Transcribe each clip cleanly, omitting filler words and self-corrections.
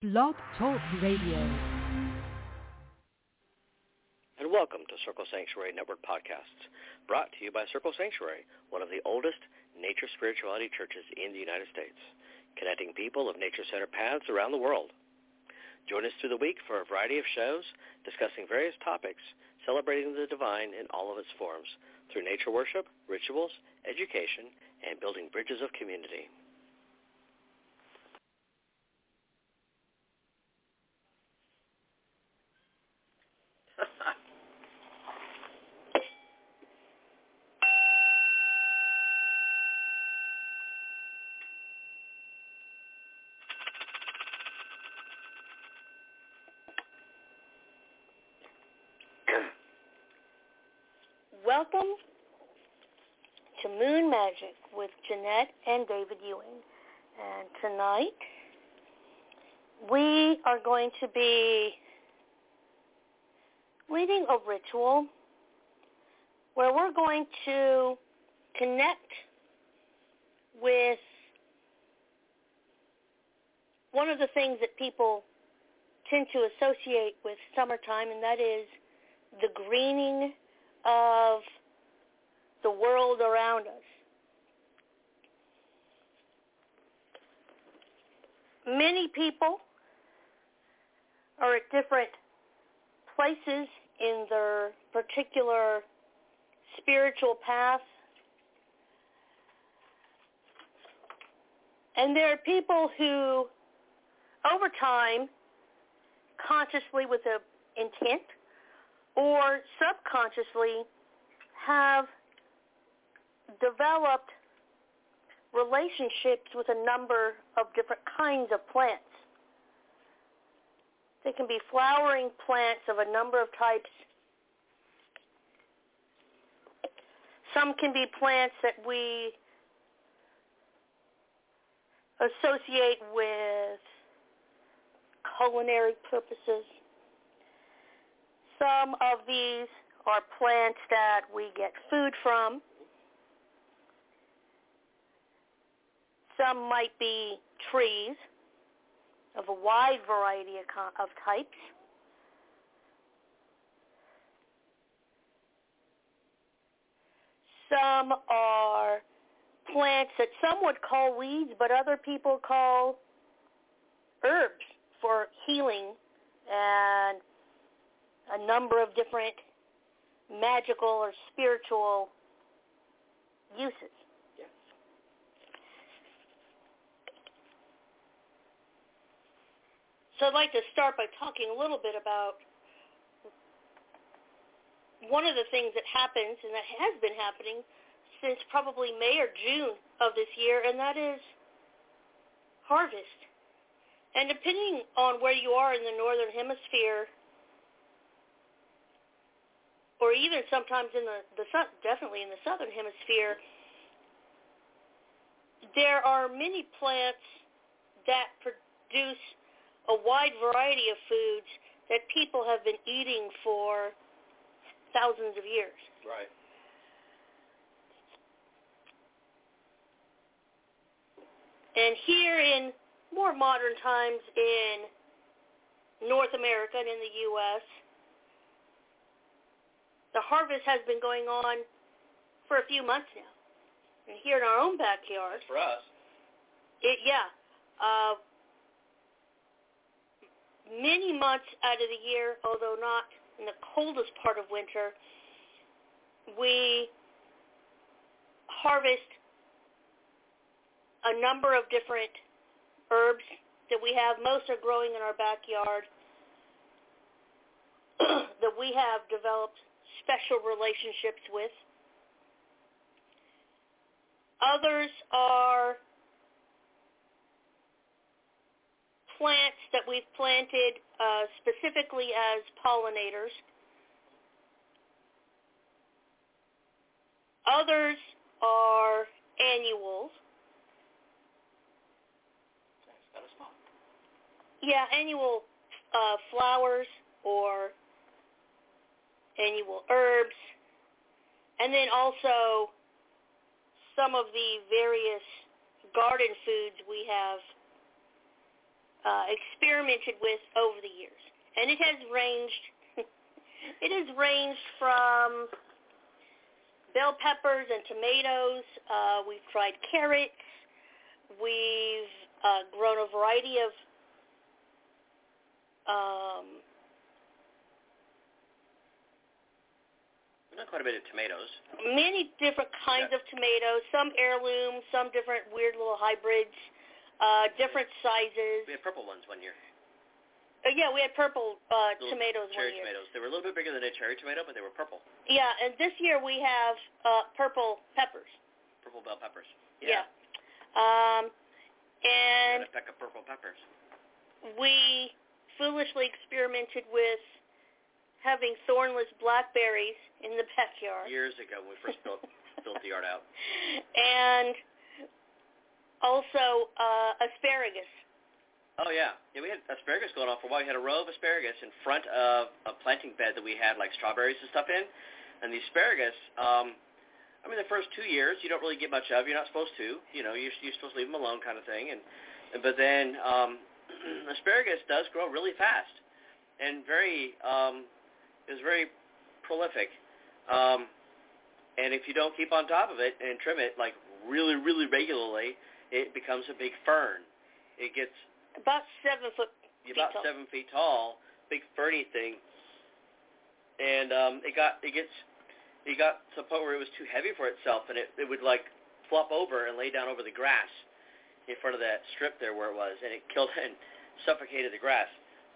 Blog Talk Radio. And welcome to Circle Sanctuary Network Podcasts, brought to you by Circle Sanctuary, one of the oldest nature spirituality churches in the United States, connecting people of nature-centered paths around the world. Join us through the week for a variety of shows discussing various topics, celebrating the divine in all of its forms, through nature worship, rituals, education, and building bridges of community. Welcome to Moon Magic with Jeanette and David Ewing. And tonight we are going to be leading a ritual where we're going to connect with one of the things that people tend to associate with summertime, and that is the greening of the world around us. Many people are at different places in their particular spiritual path. And there are people who, over time, consciously with an intent, or subconsciously have developed relationships with a number of different kinds of plants. They can be flowering plants of a number of types. Some can be plants that we associate with culinary purposes. Some of these are plants that we get food from. Some might be trees of a wide variety of types. Some are plants that some would call weeds, but other people call herbs for healing and a number of different magical or spiritual uses. Yes. So I'd like to start by talking a little bit about one of the things that happens, and that has been happening since probably May or June of this year, and that is harvest. And depending on where you are in the northern hemisphere, or even sometimes in definitely in the southern hemisphere, there are many plants that produce a wide variety of foods that people have been eating for thousands of years. Right. And here in more modern times in North America and in the U.S., the harvest has been going on for a few months now. And here in our own backyard. For us. Many months out of the year, although not in the coldest part of winter, we harvest a number of different herbs that we have. Most are growing in our backyard that we have developed special relationships with. Others are plants that we've planted specifically as pollinators. Others are annuals. Yeah, annual flowers or annual herbs, and then also some of the various garden foods we have experimented with over the years. And it has ranged from bell peppers and tomatoes. We've tried carrots. We've grown a variety of we've done quite a bit of tomatoes. Many different kinds of tomatoes, some heirloom, some different weird little hybrids, different sizes. We had purple ones one year. Yeah, we had purple tomatoes one year. Cherry tomatoes. They were a little bit bigger than a cherry tomato, but they were purple. Yeah, and this year we have purple peppers. Purple bell peppers. Yeah. And a peck of purple peppers. We foolishly experimented with having thornless blackberries in the backyard. Years ago when we first built the yard out. And also asparagus. Oh, yeah. Yeah, we had asparagus going on for a while. We had a row of asparagus in front of a planting bed that we had, like, strawberries and stuff in. And the asparagus, the first 2 years, you don't really get much of. You're not supposed to. You know, you're supposed to leave them alone kind of thing. But then asparagus does grow really fast and is very prolific. And if you don't keep on top of it and trim it, like, really, really regularly, it becomes a big fern. It gets about 7 about 7 feet tall, big ferny thing, and it got to the point where it was too heavy for itself, and it would like flop over and lay down over the grass in front of that strip there where it was, and it killed and suffocated the grass.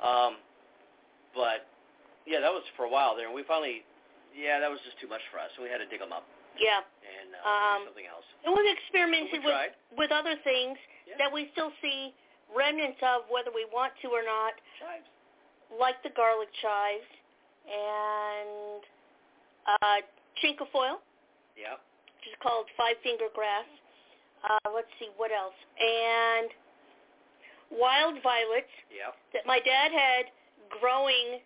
But yeah, that was for a while there, and we finally, that was just too much for us, and we had to dig them up. Yeah. And do something else. And we've experimented with other things that we still see remnants of, whether we want to or not. Chives. Like the garlic chives and chinquefoil. Yeah. Which is called five-finger grass. Let's see, what else? And wild violets. Yeah. That my dad had growing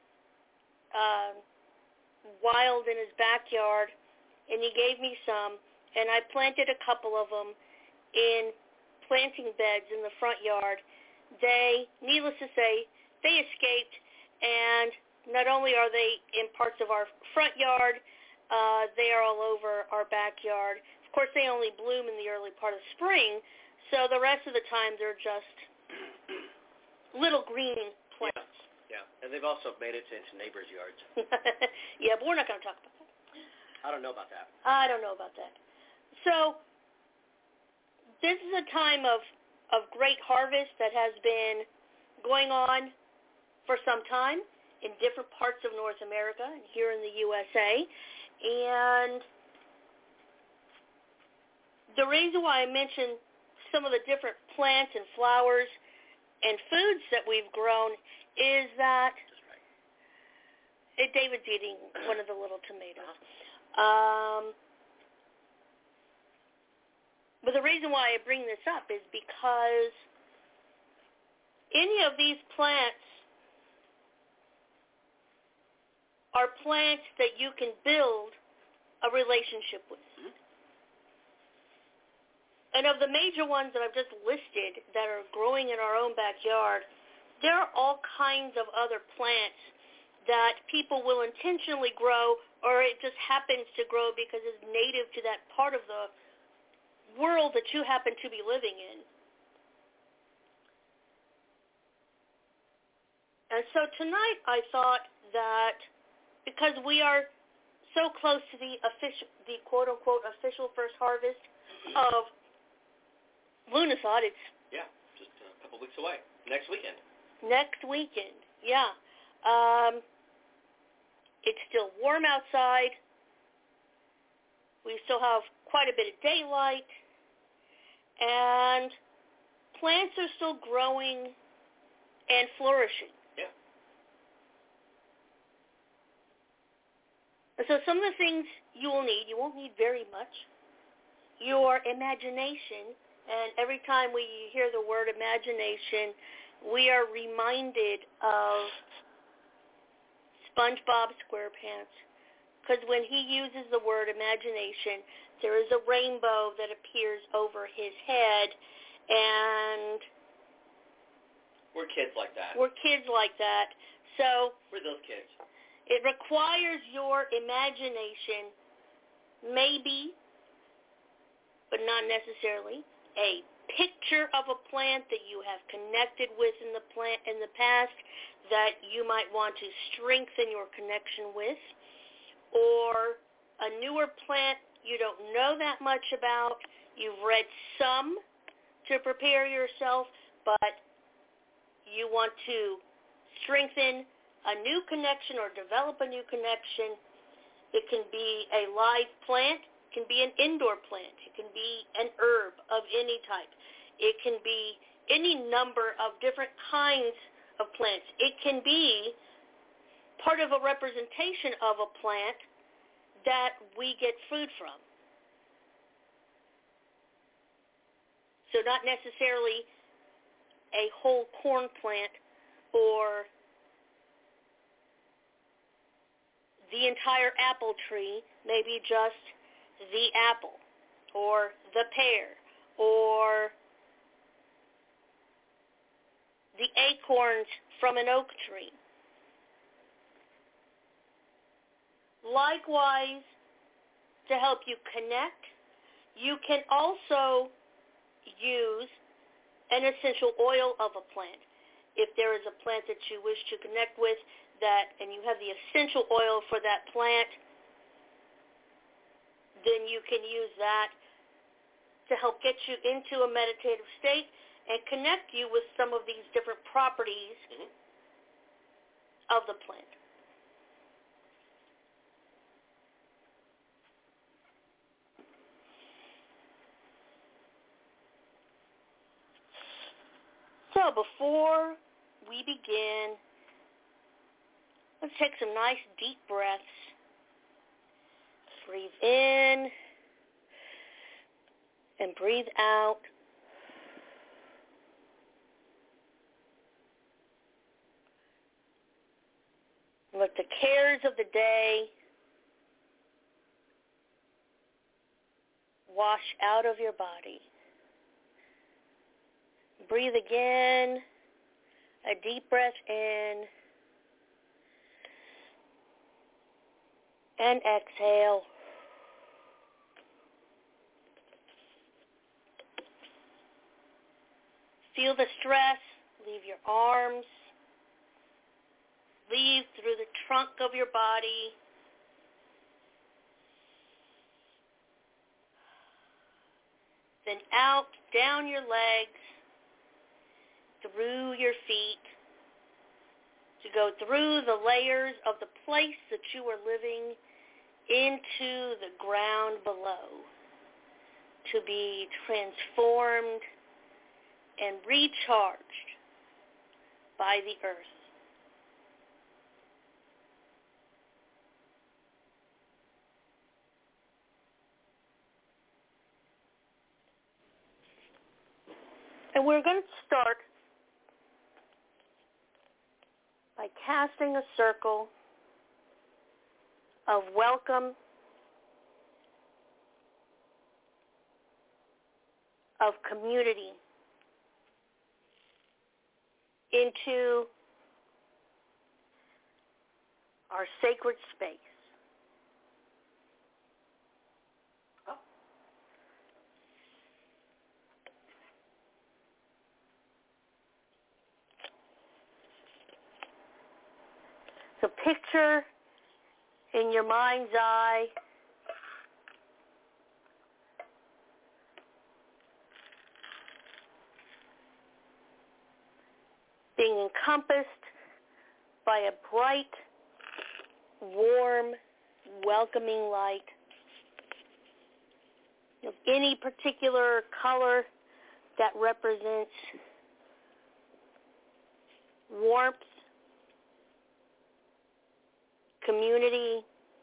wild in his backyard, and he gave me some, and I planted a couple of them in planting beds in the front yard. They, needless to say, they escaped, and not only are they in parts of our front yard, they are all over our backyard. Of course, they only bloom in the early part of spring, so the rest of the time they're just little green plants. Yeah, and they've also made it into neighbors' yards. Yeah, but we're not going to talk about that. I don't know about that. I don't know about that. So this is a time of great harvest that has been going on for some time in different parts of North America and here in the USA. And the reason why I mention some of the different plants and flowers and foods that we've grown is that David's eating one of the little tomatoes. But the reason why I bring this up is because any of these plants are plants that you can build a relationship with. Mm-hmm. And of the major ones that I've just listed that are growing in our own backyard, there are all kinds of other plants that people will intentionally grow, or it just happens to grow because it's native to that part of the world that you happen to be living in. And so tonight I thought that because we are so close to the quote-unquote official first harvest of Lunathought, it's just a couple weeks away. Next weekend, yeah. It's still warm outside. We still have quite a bit of daylight. And plants are still growing and flourishing. Yeah. So some of the things you won't need very much. Your imagination, and every time we hear the word imagination, we are reminded of SpongeBob SquarePants, because when he uses the word imagination, there is a rainbow that appears over his head, and We're kids like that. We're kids like that. So we're those kids. It requires your imagination, maybe, but not necessarily, a picture of a plant that you have connected with in the past that you might want to strengthen your connection with, or a newer plant you don't know that much about. You've read some to prepare yourself, but you want to strengthen a new connection or develop a new connection. It can be a live plant. It can be an indoor plant. It can be an herb of any type. It can be any number of different kinds of plants. It can be part of a representation of a plant that we get food from. So not necessarily a whole corn plant or the entire apple tree, maybe just the apple or the pear or the acorns from an oak tree. Likewise, to help you connect, you can also use an essential oil of a plant. If there is a plant that you wish to connect with and you have the essential oil for that plant, then you can use that to help get you into a meditative state and connect you with some of these different properties of the plant. So before we begin, let's take some nice deep breaths. Breathe in and breathe out. Let the cares of the day wash out of your body. Breathe again, a deep breath in, and exhale. Feel the stress leave your arms, leave through the trunk of your body. Then out, down your legs, through your feet, to go through the layers of the place that you are living into the ground below, to be transformed and recharged by the earth. And we're going to start by casting a circle of welcome, of community into our sacred space. So picture in your mind's eye being encompassed by a bright, warm, welcoming light of any particular color that represents warmth, community,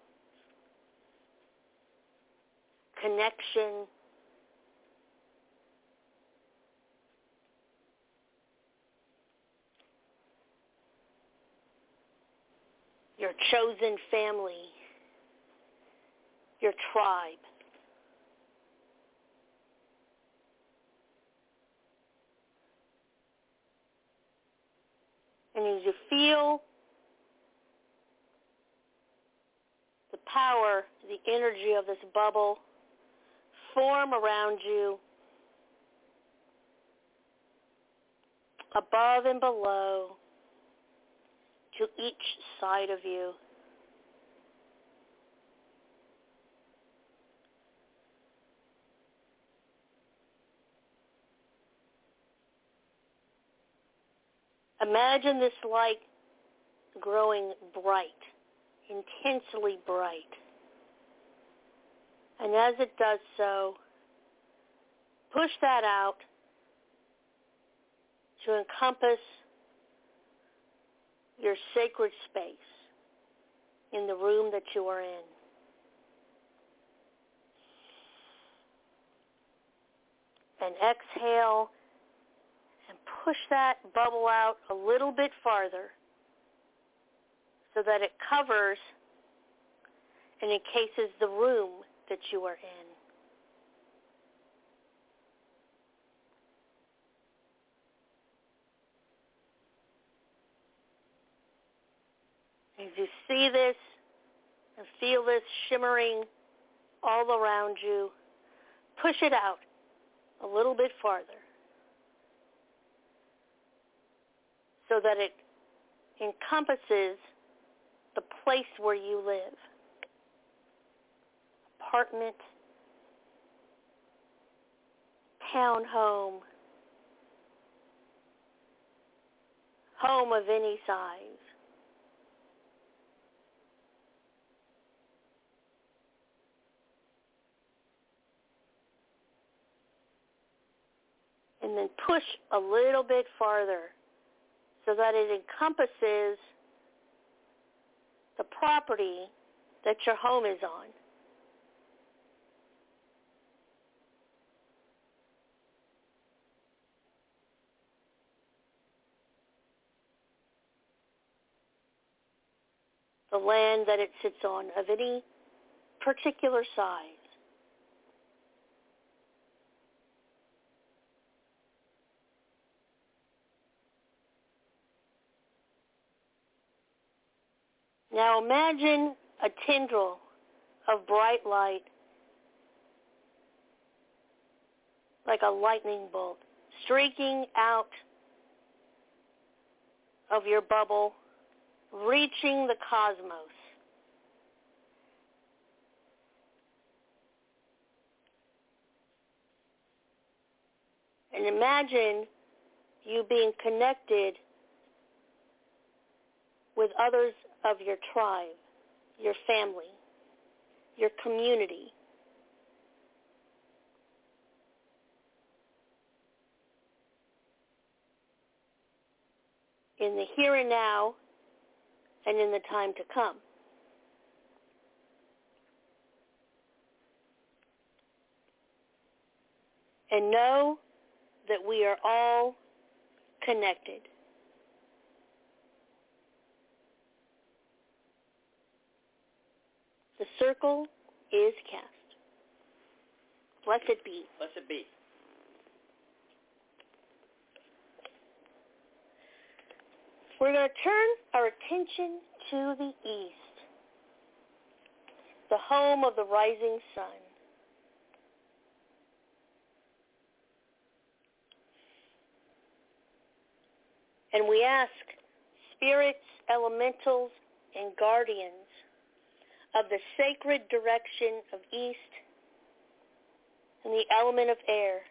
connection, your chosen family, your tribe. And as you feel the power, the energy of this bubble form around you, above and below, to each side of you. Imagine this light growing bright, intensely bright. And as it does so, push that out to encompass your sacred space in the room that you are in. And exhale and push that bubble out a little bit farther so that it covers and encases the room that you are in. As you see this and feel this shimmering all around you, push it out a little bit farther so that it encompasses the place where you live. Apartment, townhome, home of any size. And then push a little bit farther so that it encompasses the property that your home is on. The land that it sits on of any particular size. Now imagine a tendril of bright light, like a lightning bolt, streaking out of your bubble, reaching the cosmos. And imagine you being connected with others of your tribe, your family, your community. In the here and now and in the time to come. And know that we are all connected. The circle is cast. Blessed be. Blessed be. We're going to turn our attention to the east, the home of the rising sun. And we ask spirits, elementals, and guardians of the sacred direction of east and the element of air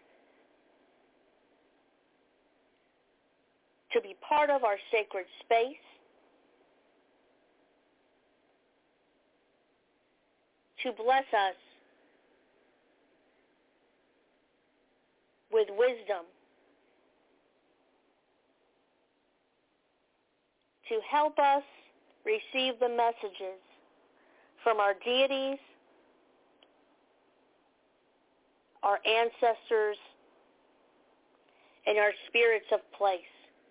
to be part of our sacred space, to bless us with wisdom, to help us receive the messages from our deities, our ancestors, and our spirits of place.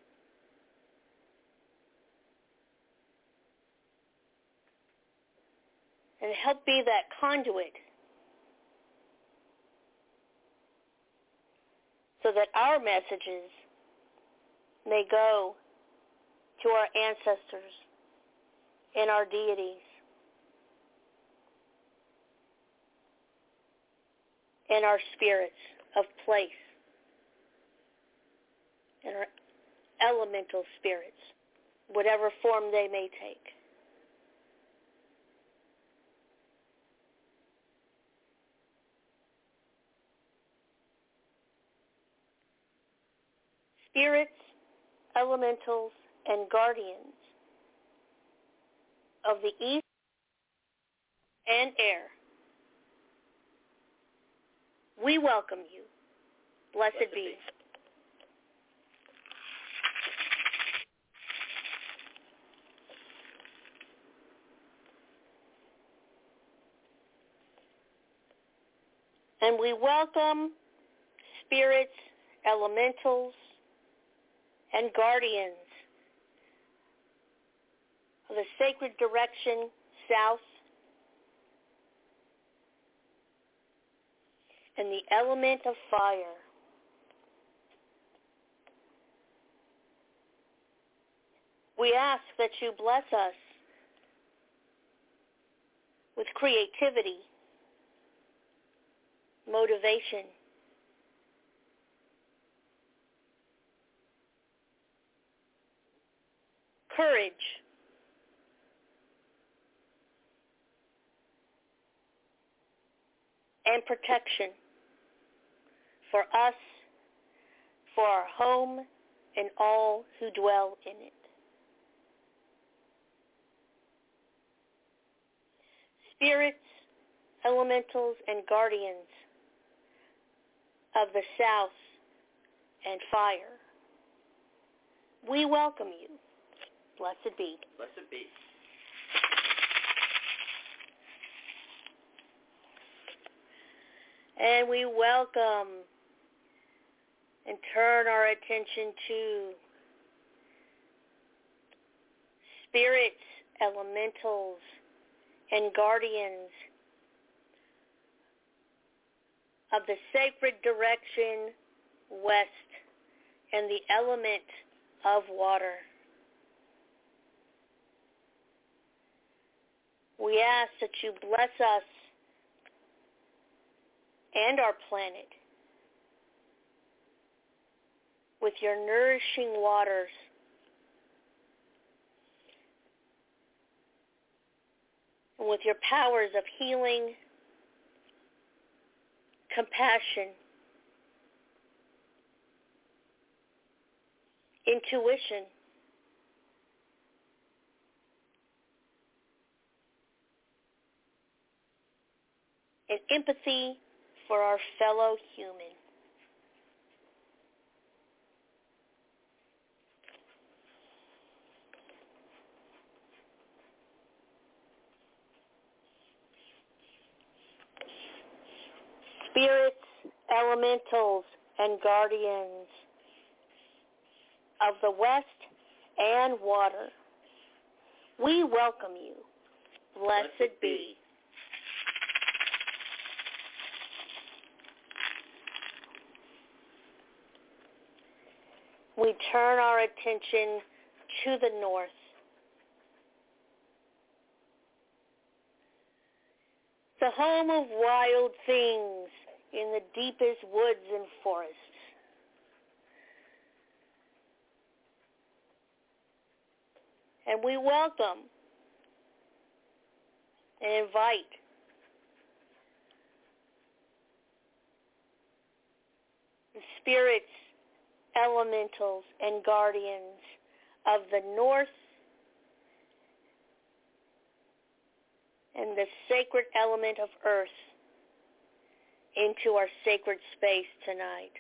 And help be that conduit so that our messages may go to our ancestors and our deities, and our spirits of place, and our elemental spirits, whatever form they may take. Spirits, elementals, and guardians of the east and air, we welcome you. Blessed be. And we welcome spirits, elementals, and guardians of the sacred direction south and the element of fire. We ask that you bless us with creativity, motivation, courage, and protection for us, for our home, and all who dwell in it. Spirits, elementals, and guardians of the south and fire, we welcome you. Blessed be. Blessed be. And we welcome and turn our attention to spirits, elementals, and guardians of the sacred direction west and the element of water. We ask that you bless us and our planet with your nourishing waters, and with your powers of healing, compassion, intuition, and empathy for our fellow human. Spirits, elementals, and guardians of the west and water, we welcome you. Blessed be. We turn our attention to the north. The home of wild things in the deepest woods and forests. And we welcome and invite the spirits, elementals, and guardians of the north and the sacred element of earth into our sacred space tonight.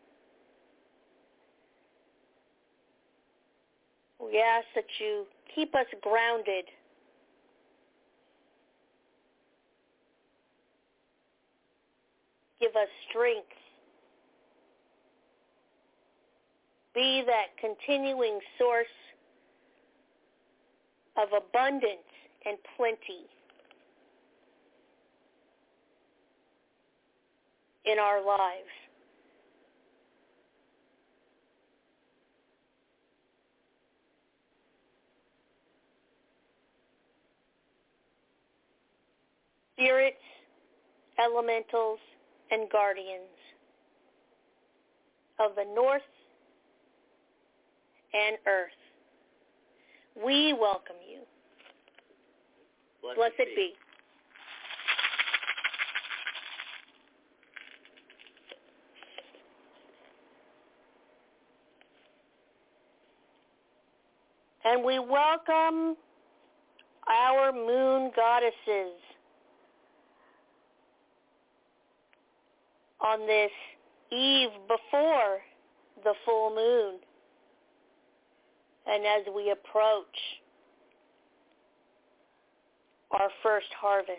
We ask that you keep us grounded, give us strength, be that continuing source of abundance and plenty in our lives. elementals, and guardians of the north and earth. We welcome you. Blessed be. And we welcome our moon goddesses on this eve before the full moon. And as we approach our first harvest.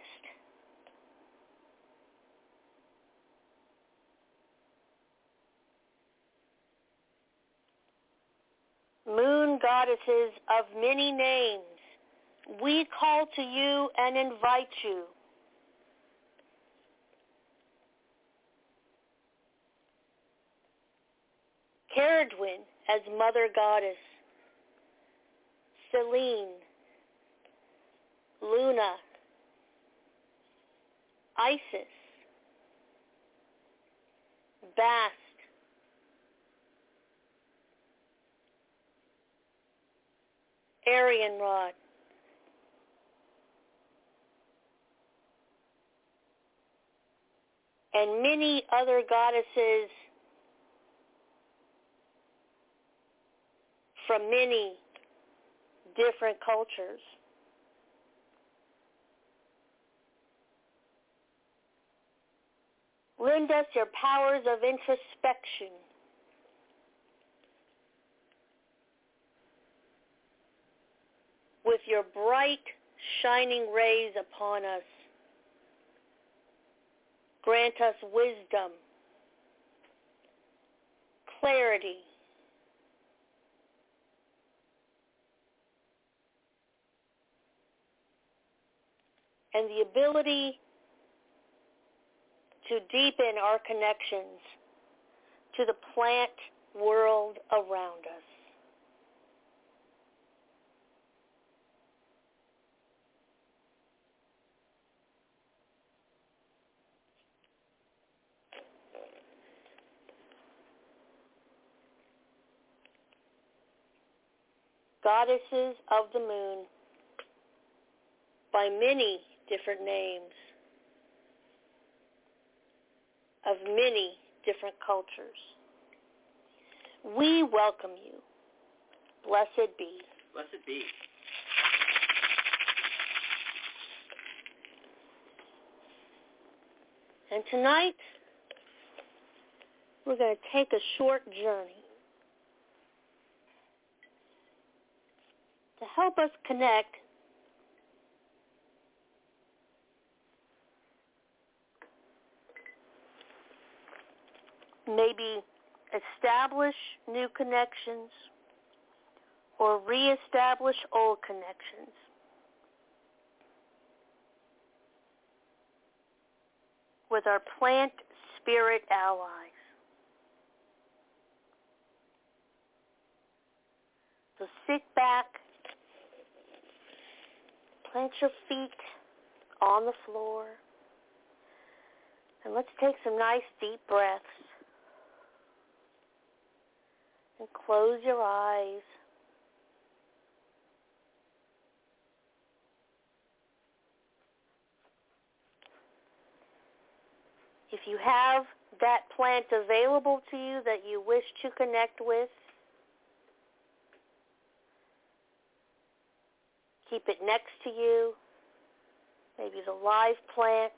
Moon goddesses of many names, we call to you and invite you. Caradwin as Mother Goddess, Selene, Luna, Isis, Bast, Arianrod, and many other goddesses from many different cultures. Lend us your powers of introspection. With your bright, shining rays upon us. Grant us wisdom, clarity, and the ability to deepen our connections to the plant world around us. Goddesses of the moon, by many different names, of many different cultures. We welcome you. Blessed be. Blessed be. And tonight, we're going to take a short journey to help us connect maybe establish new connections or reestablish old connections. With our plant spirit allies. So sit back, plant your feet on the floor, and let's take some nice deep breaths. And close your eyes. If you have that plant available to you that you wish to connect with, keep it next to you, maybe the live plant,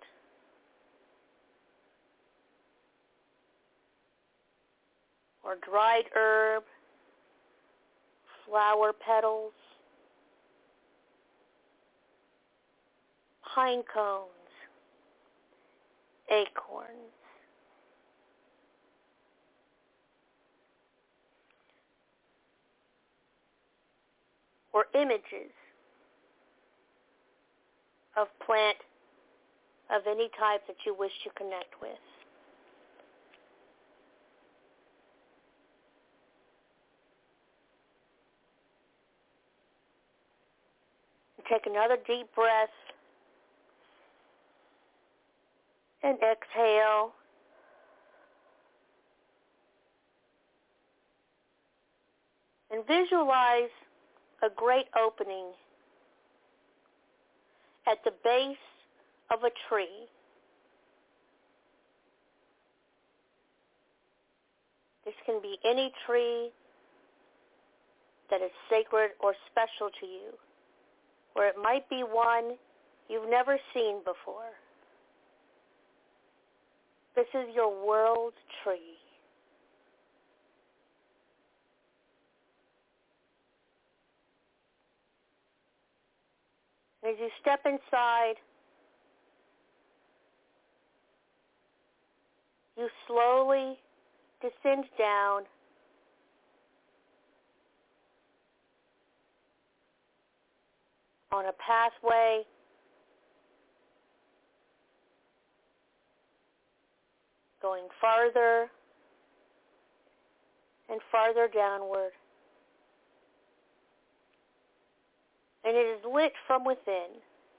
or dried herb, flower petals, pine cones, acorns. Or images of plant of any type that you wish to connect with. And take another deep breath. And exhale. And visualize a great opening at the base of a tree. This can be any tree that is sacred or special to you, or it might be one you've never seen before. This is your world tree. As you step inside, you slowly descend down on a pathway going farther and farther downward. And it is lit from within.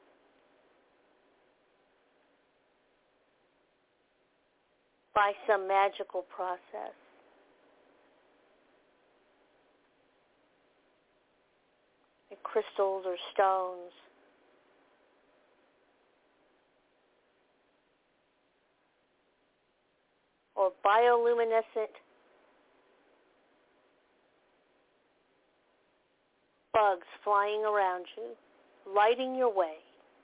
By some magical process. Like crystals or stones. Or bioluminescent bugs flying around you, lighting your way.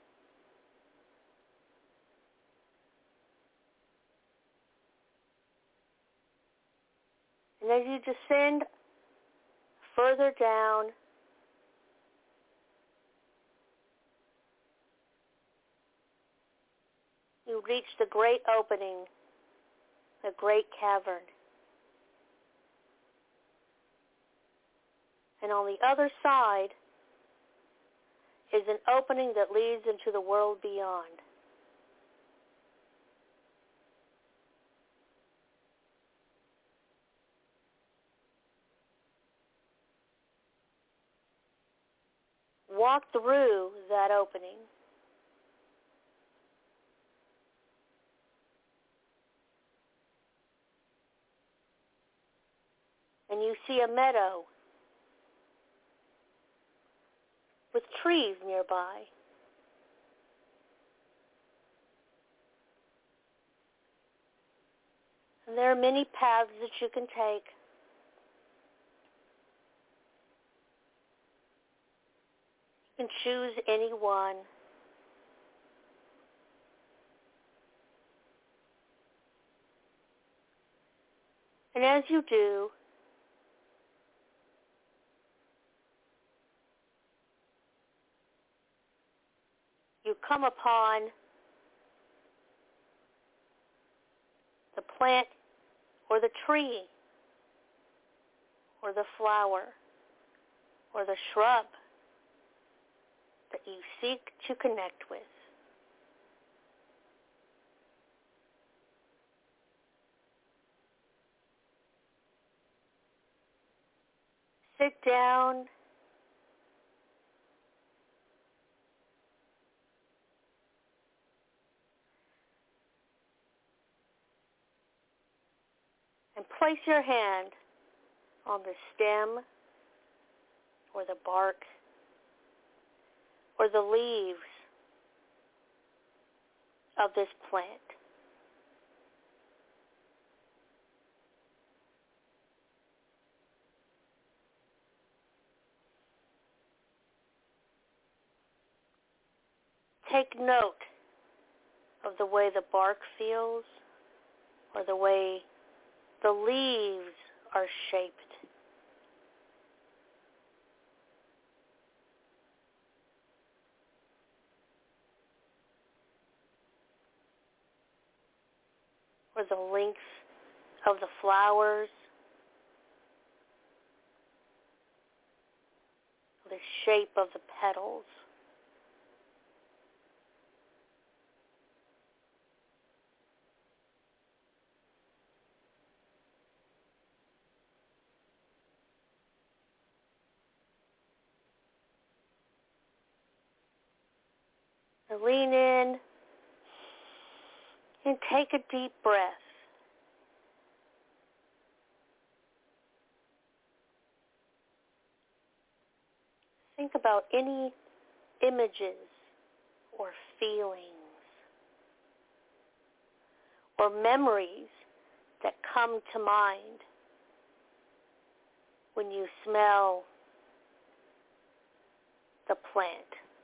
And as you descend further down, you reach the great opening, the great cavern. And on the other side is an opening that leads into the world beyond. Walk through that opening. And you see a meadow with trees nearby. And there are many paths that you can take. You can choose any one. And as you do, you come upon the plant or the tree or the flower or the shrub that you seek to connect with. Sit down and place your hand on the stem or the bark or the leaves of this plant. Take note of the way the bark feels or the way the leaves are shaped. Or the length of the flowers, the shape of the petals. And lean in And take a deep breath. Think about any images or feelings or memories that come to mind when you smell the plant.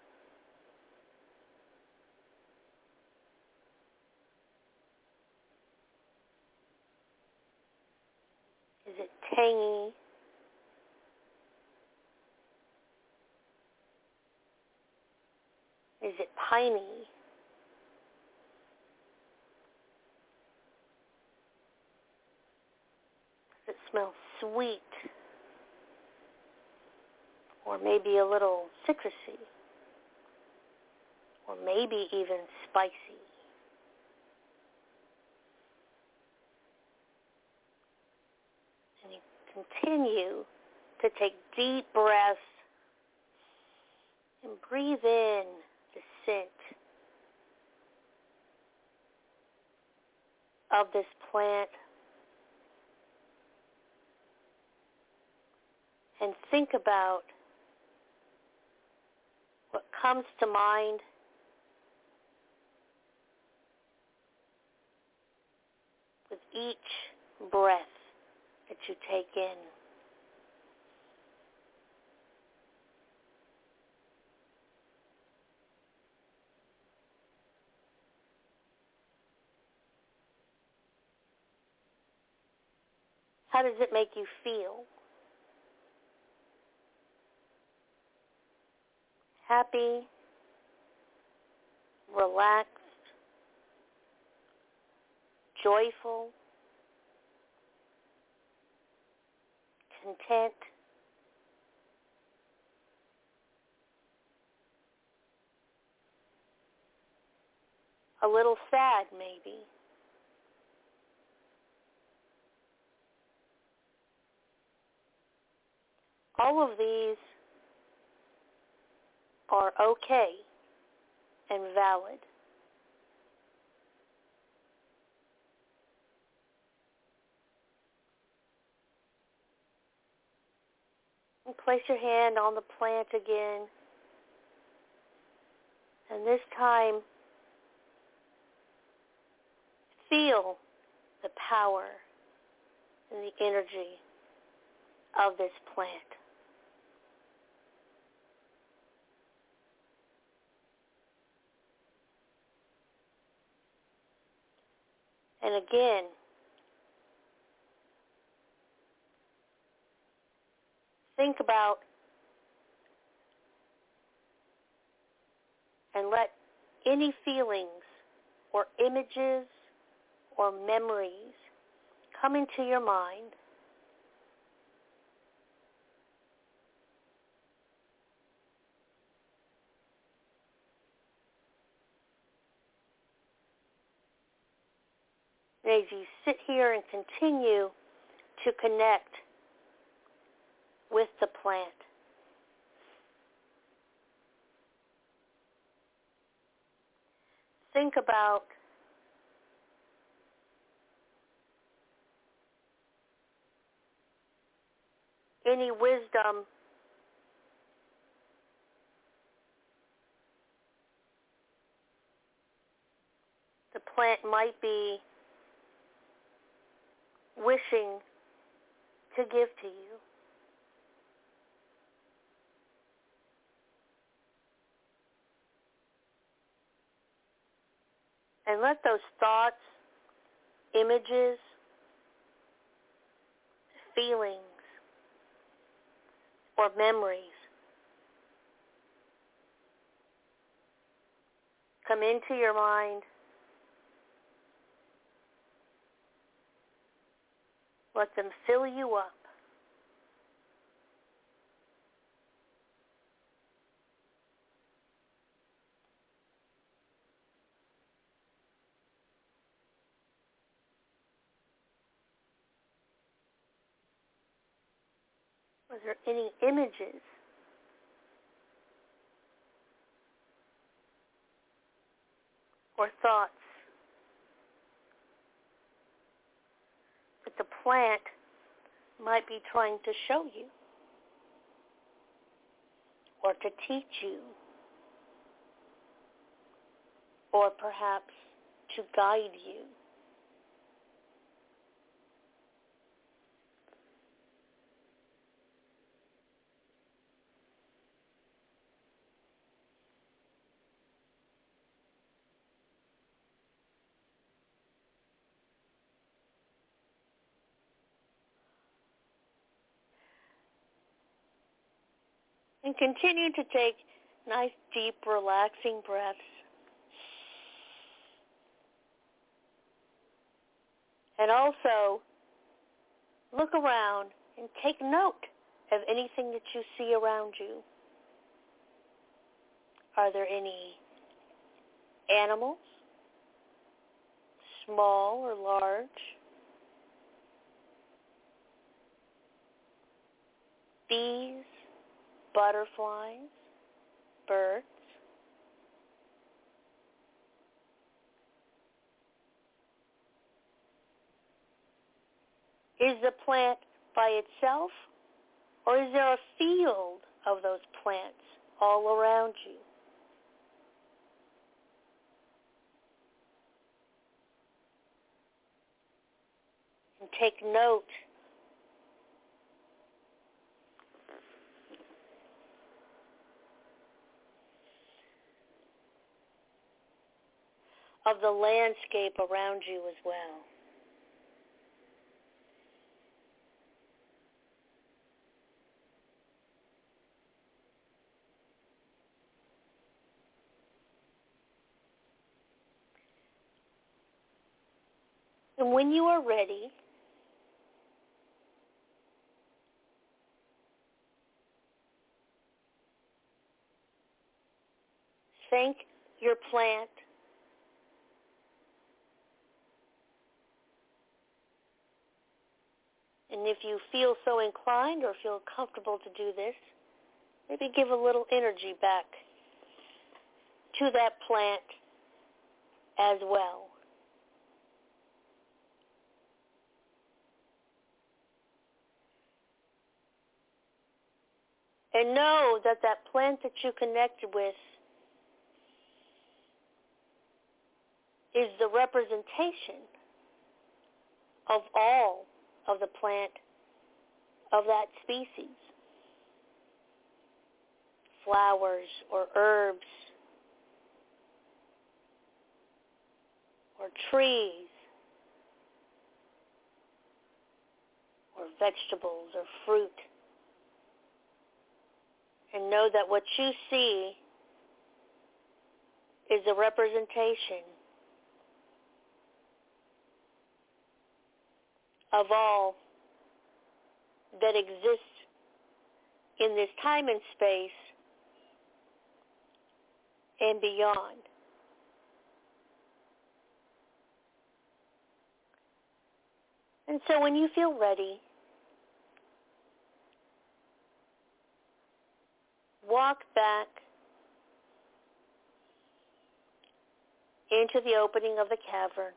Is it tangy? Is it piney? Does it smell sweet? Or maybe a little citrusy? Or maybe even spicy? And you continue to take deep breaths and breathe in the scent of this plant. And think about what comes to mind with each breath that you take in. How does it make you feel? Happy, relaxed, joyful, content, a little sad maybe. All of these are okay and valid. And place your hand on the plant again. And this time, feel the power and the energy of this plant. And again, think about and let any feelings or images or memories come into your mind. And as you sit here and continue to connect with the plant, think about any wisdom the plant might be wishing to give to you. And let those thoughts, images, feelings, or memories come into your mind. Let them fill you up. Was there any images or thoughts that the plant might be trying to show you or to teach you, or perhaps to guide you. And continue to take nice, deep, relaxing breaths. And also, look around and take note of anything that you see around you. Are there any animals, small or large? Bees, butterflies, birds? Is the plant by itself, or is there a field of those plants all around you? And take note of the landscape around you as well. And when you are ready, thank your plant and if you feel so inclined or feel comfortable to do this, maybe give a little energy back to that plant as well. And know that that plant that you connected with is the representation of all of the plant of that species. Flowers or herbs or trees or vegetables or fruit. And know that what you see is a representation of all that exists in this time and space and beyond. And so when you feel ready, walk back into the opening of the cavern.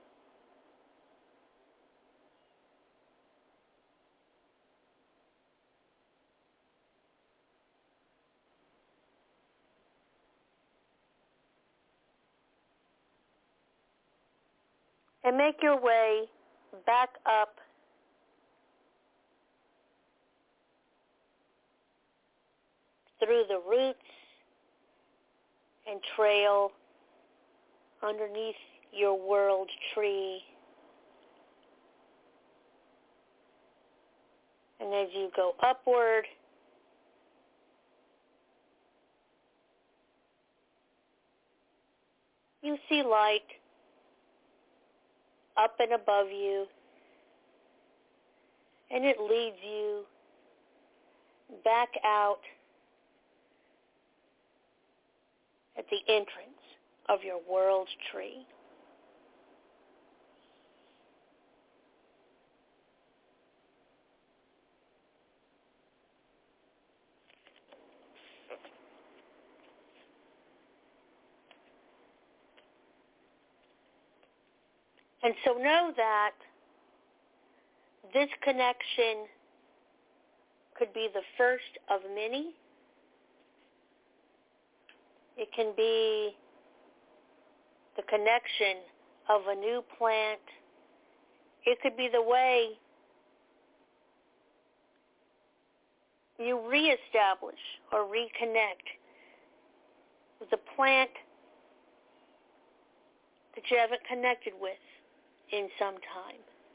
And make your way back up through the roots and trail underneath your world tree. And as you go upward, you see light up and above you, and it leads you back out at the entrance of your world tree. And so know that this connection could be the first of many. It can be the connection of a new plant. It could be the way you reestablish or reconnect with a plant that you haven't connected with in some time.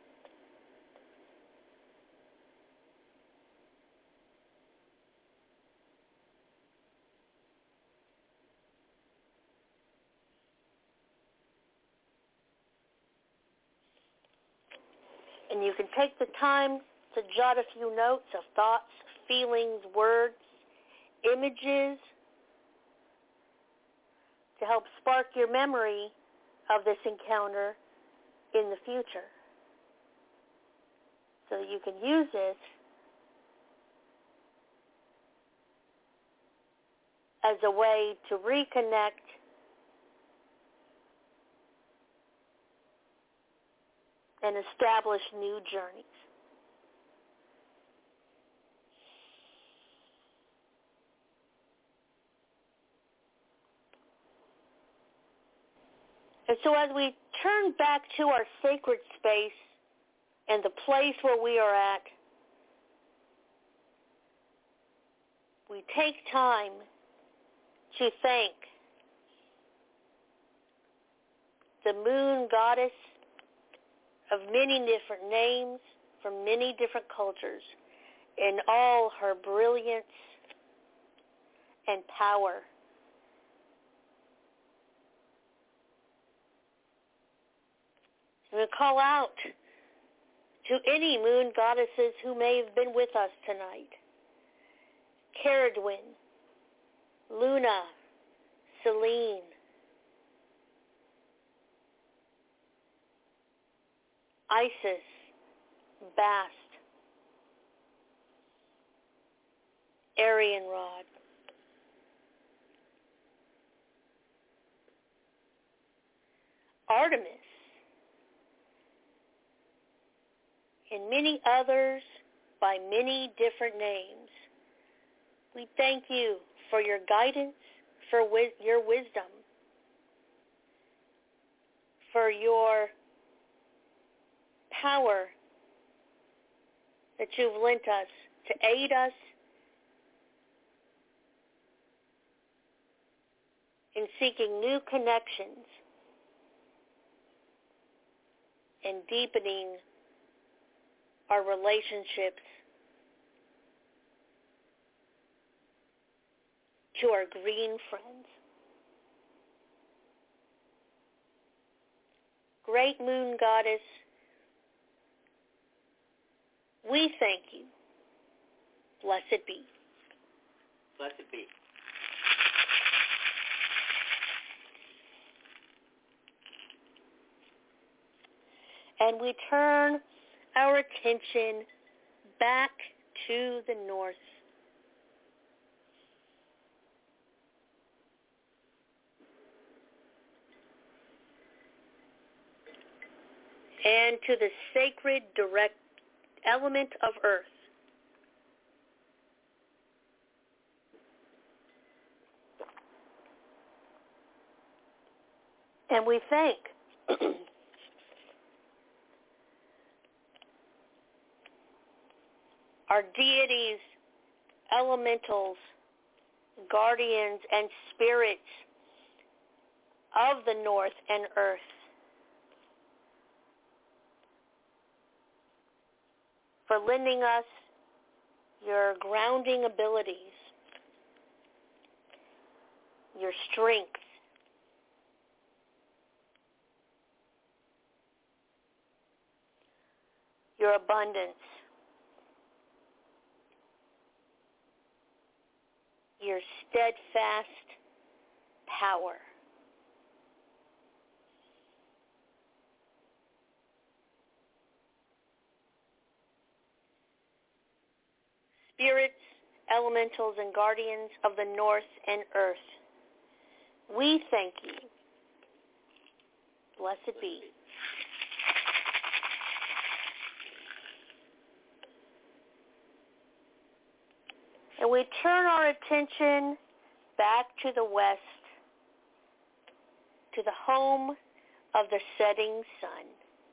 And you can take the time to jot a few notes of thoughts, feelings, words, images to help spark your memory of this encounter in the future, so that you can use this as a way to reconnect and establish new journeys. And so as we turn back to our sacred space and the place where we are at, we take time to thank the moon goddess of many different names from many different cultures in all her brilliance and power. And we call out to any moon goddesses who may have been with us tonight. Caradwin, Luna, Selene, Isis, Bast, Arianrod, Artemis, and many others by many different names. We thank you for your guidance, for your wisdom, for your power that you've lent us to aid us in seeking new connections and deepening our relationships to our green friends. Great Moon Goddess, we thank you. Blessed be. Blessed be. And we turn our attention back to the north. And to the sacred direct element of earth. And we thank our deities, elementals, guardians, and spirits of the north and earth for lending us your grounding abilities, your strength, your abundance, your steadfast power. Spirits, elementals, and guardians of the north and earth, we thank you. Blessed be. And we turn our attention back to the west, to the home of the setting sun.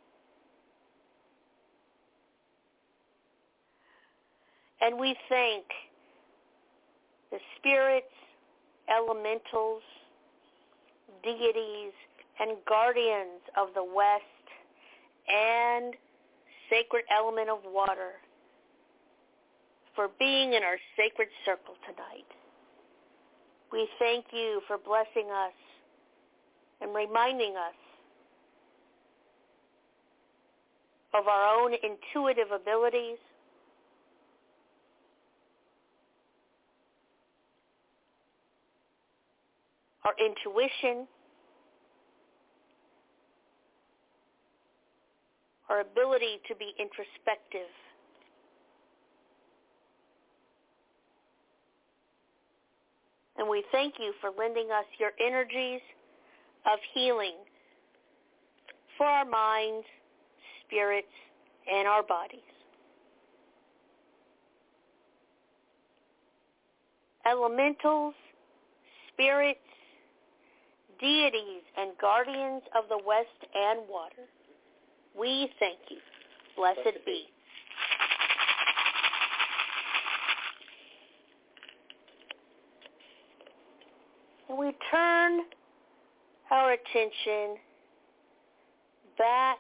And we thank the spirits, elementals, deities, and guardians of the west and sacred element of water for being in our sacred circle tonight. We thank you for blessing us and reminding us of our own intuitive abilities, our intuition, our ability to be introspective, and we thank you for lending us your energies of healing for our minds, spirits, and our bodies. Elementals, spirits, deities, and guardians of the west and water, we thank you. Blessed be. And we turn our attention back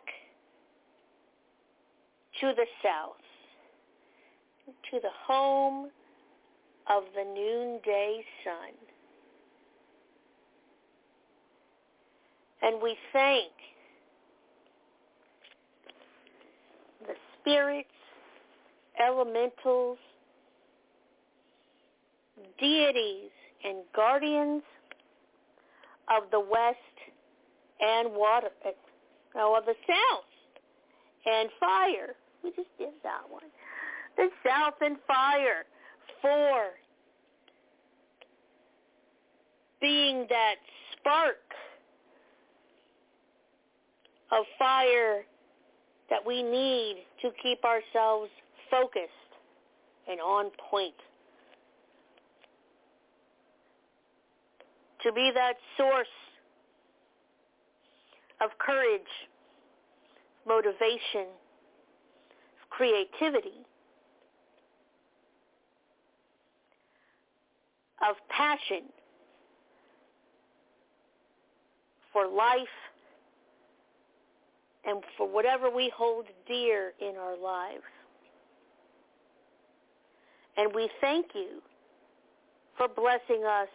to the south, to the home of the noonday sun. And we thank the spirits, elementals, deities, and guardians of the west and water, of the south and fire. We just did that one. The south and fire for being that spark of fire that we need to keep ourselves focused and on point. To be that source of courage, motivation, creativity, of passion for life and for whatever we hold dear in our lives. And we thank you for blessing us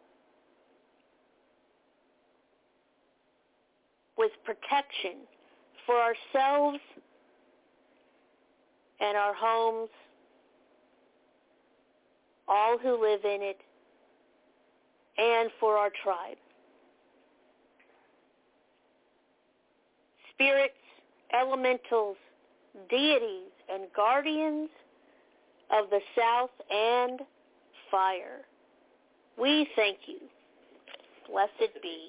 with protection for ourselves and our homes, all who live in it, and for our tribe. Spirits, elementals, deities, and guardians of the south and fire, we thank you. Blessed be.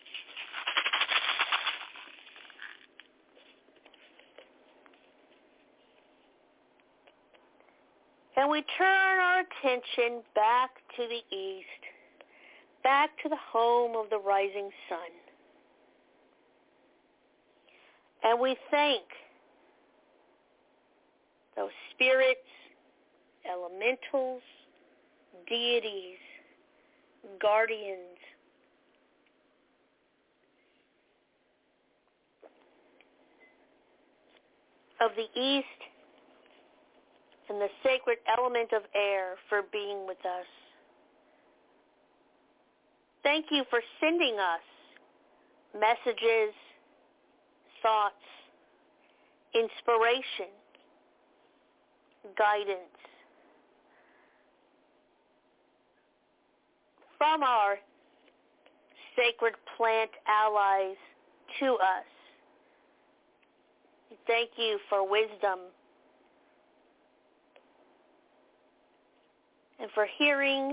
And we turn our attention back to the east, back to the home of the rising sun. And we thank those spirits, elementals, deities, guardians of the east and the sacred element of air for being with us. Thank you for sending us messages, thoughts, inspiration, guidance from our sacred plant allies to us. Thank you for wisdom and for hearing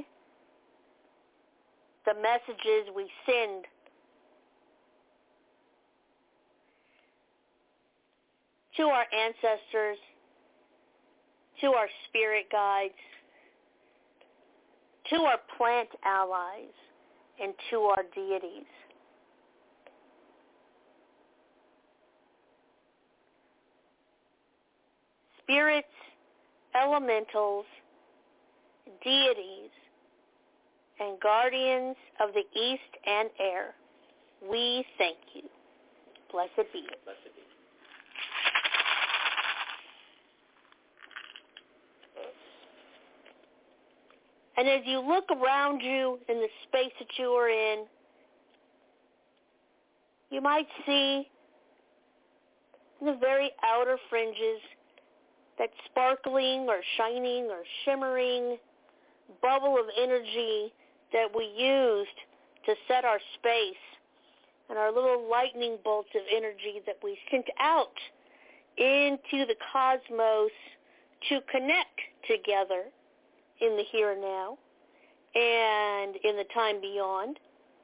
the messages we send to our ancestors, to our spirit guides, to our plant allies, and to our deities. Spirits, elementals, deities, and guardians of the east and air, we thank you. Blessed be. Blessed be. And as you look around you in the space that you are in, you might see in the very outer fringes that sparkling or shining or shimmering bubble of energy that we used to set our space, and our little lightning bolts of energy that we sent out into the cosmos to connect together in the here and now and in the time beyond.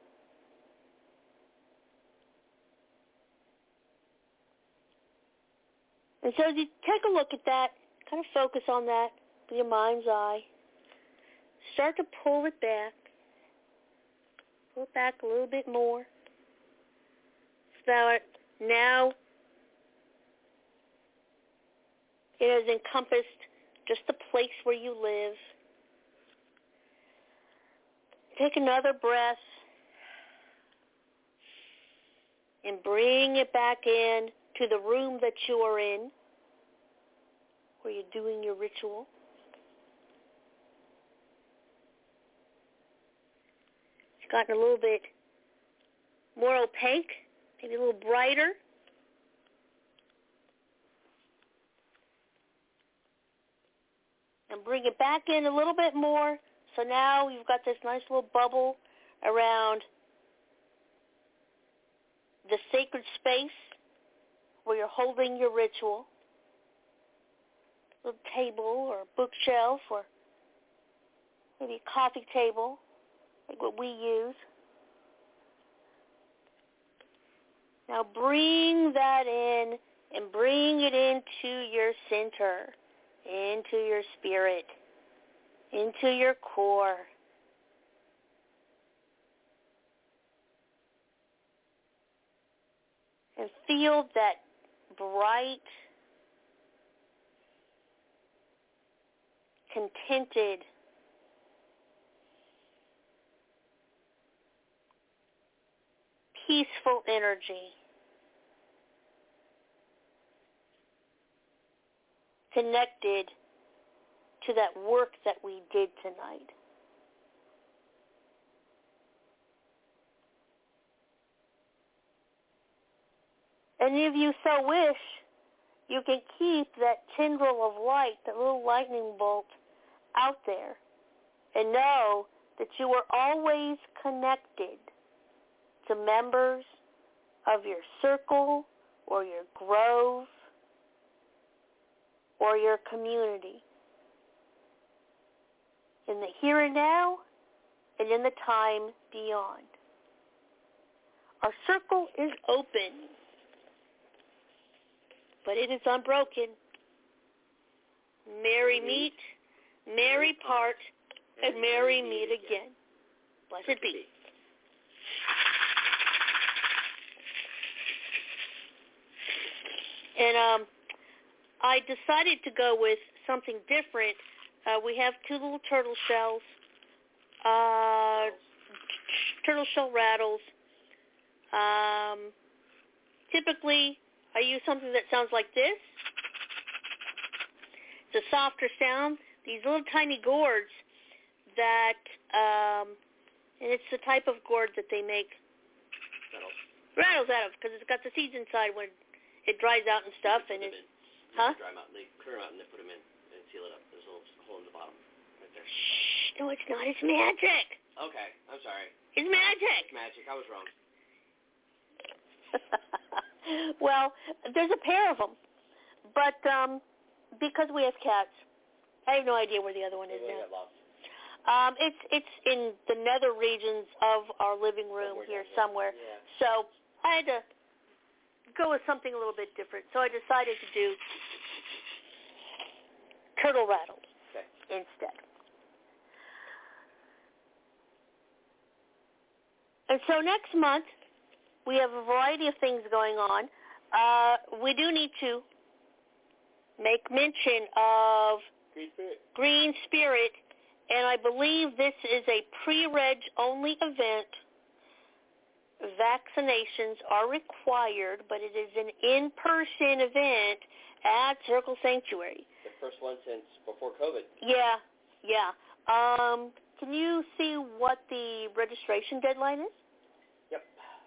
And so as you take a look at that, kind of focus on that with your mind's eye, start to pull it back a little bit more. So now it has encompassed just the place where you live. Take another breath and bring it back in to the room that you are in, where you're doing your ritual. It's gotten a little bit more opaque, maybe a little brighter. And bring it back in a little bit more. So now you've got this nice little bubble around the sacred space where you're holding your ritual. A little table or a bookshelf or maybe a coffee table, like what we use. Now bring that in and bring it into your center, into your spirit, into your core. And feel that bright, contented, peaceful energy connected to that work that we did tonight. And if you so wish, you can keep that tendril of light, that little lightning bolt, out there and know that you are always connected to members of your circle or your grove or your community in the here and now and in the time beyond. Our circle is open, but it is unbroken. Merry meet, merry part, and merry meet again. Blessed be. And I decided to go with something different. We have two little turtle shells, turtle shell rattles. Typically, I use something that sounds like this. It's a softer sound. These little tiny gourds that, and it's the type of gourd that they make rattles out of, because it's got the seeds inside when it dries out and stuff. And it's, huh? Dry them out. They clear them out and they put them in and seal it up. There's a little hole in the bottom right there. Shh, no, it's not. It's magic. Okay, I'm sorry. It's magic. It's magic. I was wrong. Well, there's a pair of them, but because we have cats, I have no idea where the other one is now. It's in the nether regions of our living room somewhere. Yeah. So I had to go with something a little bit different. So I decided to do turtle rattles instead. And so next month, we have a variety of things going on. We do need to make mention of Green Spirit, and I believe this is a pre-reg only event. Vaccinations are required, but it is an in-person event at Circle Sanctuary. The first one since before COVID. Yeah. Can you see what the registration deadline is? Yep.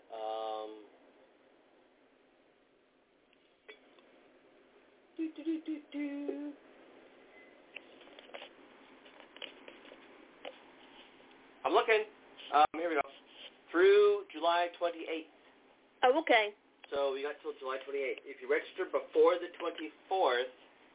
I'm looking. Here we go. Through July 28th. Oh, okay. So we got till July 28th. If you register before the 24th,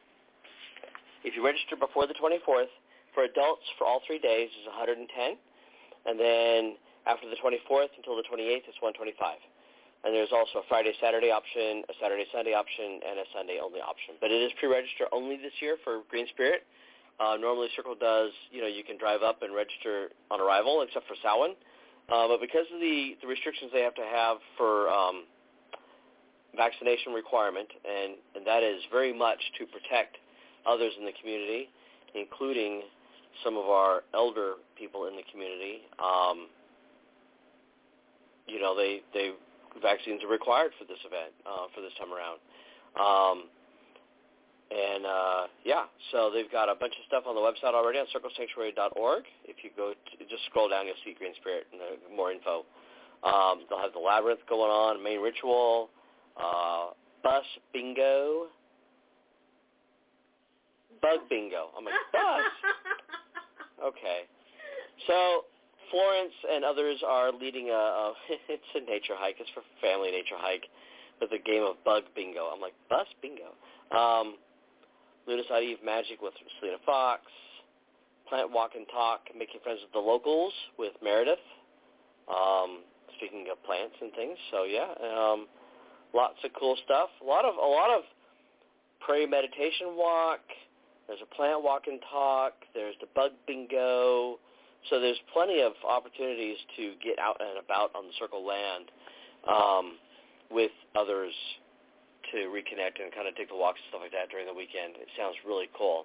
for adults for all 3 days is $110, and then after the 24th until the 28th, it's $125. And there's also a Friday-Saturday option, a Saturday-Sunday option, and a Sunday-only option. But it is pre-register only this year for Green Spirit. Normally Circle does, you can drive up and register on arrival, except for Samhain. But because of the restrictions they have to have for vaccination requirement, and that is very much to protect others in the community, including some of our elder people in the community, they vaccines are required for this event, for this time around. So they've got a bunch of stuff on the website already on circlesanctuary.org. If you go just scroll down, you'll see Green Spirit and more info. They'll have the labyrinth going on, main ritual, bus bingo, bug bingo. I'm like, bus? Okay. So Florence and others are leading it's a nature hike. It's for family nature hike with a game of bug bingo. I'm like, bus bingo. Luna's Eve Magic with Selena Fox. Plant Walk and Talk, Making Friends with the Locals with Meredith. Speaking of plants and things. So, lots of cool stuff. A lot of prayer meditation walk. There's a plant walk and talk. There's the bug bingo. So there's plenty of opportunities to get out and about on the Circle land with others to reconnect and kind of take the walks and stuff like that during the weekend. It sounds really cool.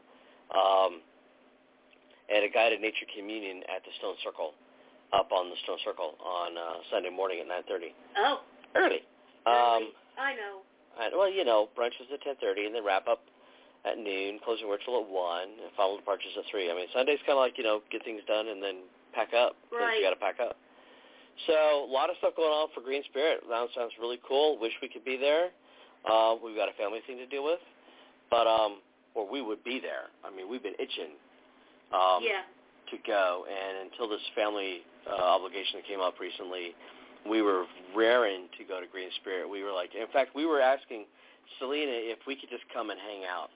And a guided nature communion at the Stone Circle, up on the Stone Circle on Sunday morning at 9:30. Oh. Early. I know. Brunch is at 10:30, and then wrap up at noon, closing ritual at 1, and final departures at 3. I mean, Sunday's kind of like, get things done and then pack up. Right. You got to pack up. So a lot of stuff going on for Green Spirit. That sounds really cool. Wish we could be there. We've got a family thing to deal with. But, or we would be there. I mean, we've been itching to go. And until this family obligation that came up recently, we were raring to go to Green Spirit. We were like, in fact, we were asking Selena if we could just come and hang out.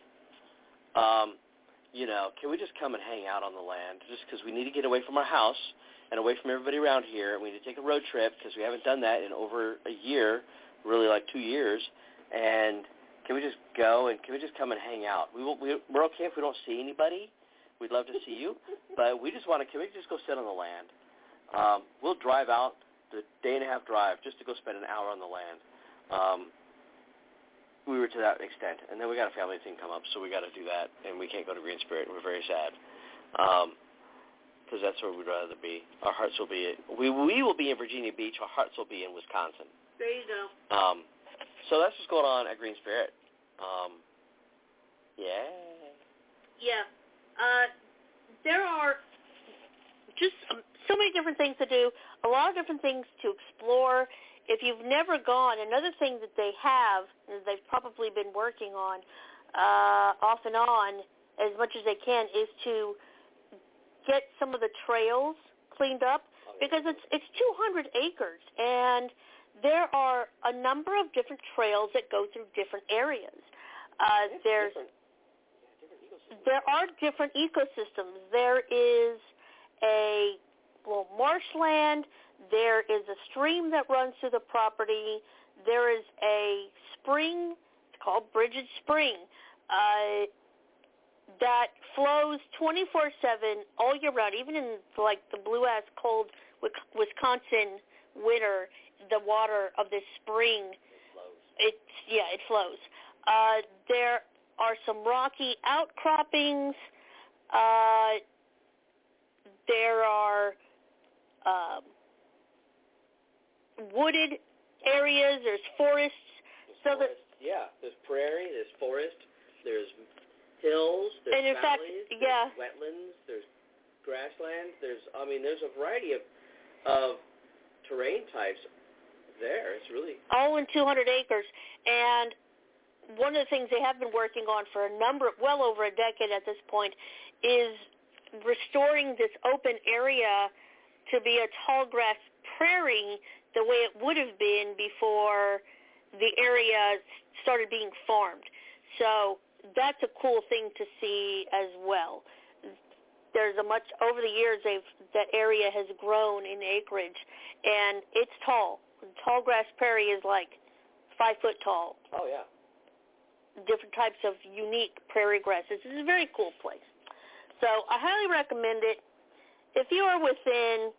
Can we just come and hang out on the land? Just because we need to get away from our house and away from everybody around here. And we need to take a road trip because we haven't done that in over a year, really like 2 years. And can we just go and can we just come and hang out? We're okay if we don't see anybody. We'd love to see you. But we just can we just go sit on the land? We'll drive out the day-and-a-half drive just to go spend an hour on the land. We were to that extent. And then we got a family thing come up, so we got to do that. And we can't go to Green Spirit. We're very sad. Because that's where we'd rather be. Our hearts will be we will be in Virginia Beach. Our hearts will be in Wisconsin. There you go. So that's what's going on at Green Spirit. Yeah. There are just so many different things to do, a lot of different things to explore. If you've never gone, another thing that they have, and they've probably been working on off and on as much as they can, is to get some of the trails cleaned up because it's 200 acres, and there are a number of different trails that go through different areas. There are different ecosystems. There is a marshland. There is a stream that runs through the property. There is a spring, it's called Bridget Spring, that flows 24/7 all year round, even in like the blue-ass cold Wisconsin winter, the water of this spring, it flows. There are some rocky outcroppings. There are wooded areas. There's forests. There's prairie, there's forest, there's hills, there's valleys, there's wetlands, there's grasslands. There's a variety of terrain types there. It's really all in 200 acres. And one of the things they have been working on for well over a decade at this point is restoring this open area to be a tall grass prairie the way it would have been before the area started being farmed. So that's a cool thing to see as well. Over the years, that area has grown in acreage, and it's tall. Tall grass prairie is like 5 foot tall. Oh, yeah. Different types of unique prairie grasses. It's a very cool place. So I highly recommend it. If you are within,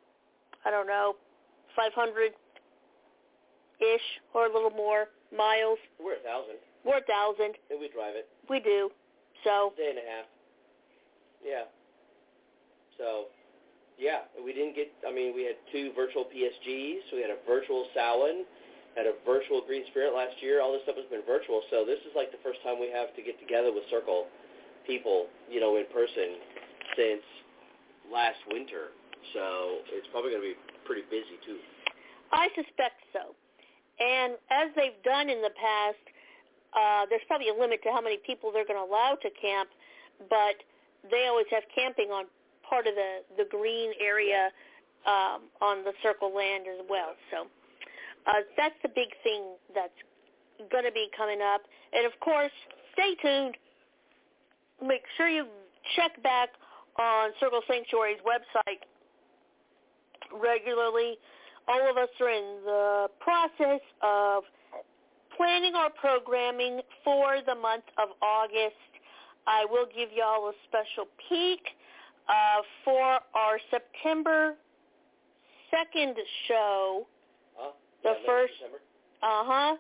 500-ish or a little more miles. We're 1,000. We're 1,000. And we drive it. We do. So. Day and a half. Yeah. So, yeah, we didn't get, we had 2 virtual PSGs. We had a virtual Samhain, had a virtual Green Spirit last year. All this stuff has been virtual. So this is like the first time we have to get together with Circle people, in person since last winter. So it's probably going to be pretty busy, too. I suspect so. And as they've done in the past, there's probably a limit to how many people they're going to allow to camp, but they always have camping on part of the green area on the Circle land as well. So that's the big thing that's going to be coming up. And, of course, stay tuned. Make sure you check back on Circle Sanctuary's website regularly. All of us are in the process of planning our programming for the month of August. I will give y'all a special peek for our September 2nd show. The first, our